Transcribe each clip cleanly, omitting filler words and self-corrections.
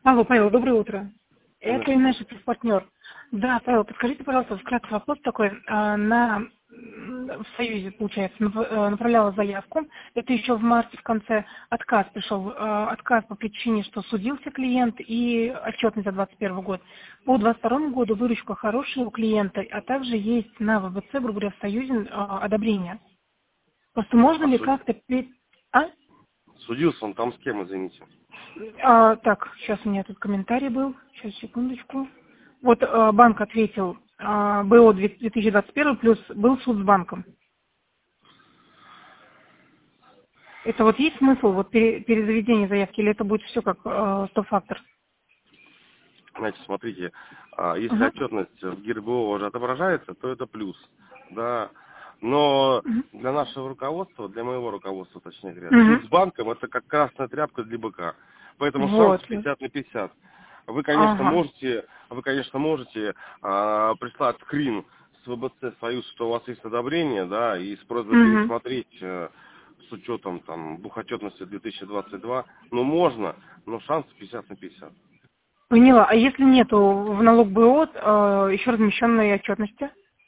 Алло, Павел, доброе утро. Это Конечно. наш партнер. Да, Павел, подскажите, пожалуйста, вкратце вопрос такой. В Союзе, получается, направляла заявку. Это еще в марте в конце отказ пришел. Отказ по причине, что судился клиент и отчетность за 2021 год. По 2022 году выручка хорошая у клиента, а также есть на ВБЦ, грубо говоря, в Союзе одобрение. Просто можно А ли как-то... А? судился он там с кем, извините? Так, сейчас у меня тут комментарий был. Сейчас, секундочку. Вот банк ответил, БО 2021 плюс был суд с банком. Это вот есть смысл вот перезаведения заявки, или это будет все как стоп-фактор? Значит, смотрите, если Угу. отчетность в ГИРБО уже отображается, то это плюс, да. Но для нашего руководства, для моего руководства, точнее говоря, суд Угу. с банком это как красная тряпка для быка. Поэтому шанс Вот. 50 на 50. Вы, конечно, Ага. можете, прислать скрин с ВБЦ Союз, что у вас есть одобрение, да, и с просьбой Угу. пересмотреть с учетом там бухотчетности 2022. Ну, можно, но шанс 50 на 50. Поняла. А если нету в налог БО еще размещенной отчетности?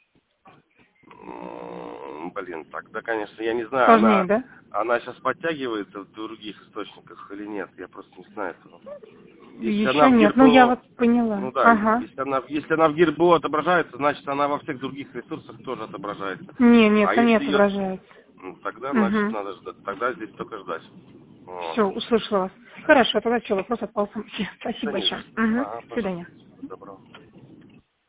Блин, тогда, конечно, я не знаю, Сложнее, да? она сейчас подтягивается в других источниках или нет, я просто не знаю этого. Если она Еще в нет. Ну, я ГИРБО, вас поняла. ну да, Ага. если она в ГИРБО отображается, значит она во всех других ресурсах тоже отображается. Нет, А не если ее, отображается. тогда, значит, Угу. надо ждать, тогда здесь только ждать. Вот. Все, услышала вас. Хорошо, тогда все, вопрос отпал сам. Спасибо Да не за большое. что. Угу. Ага, До пожалуйста. свидания. Доброго.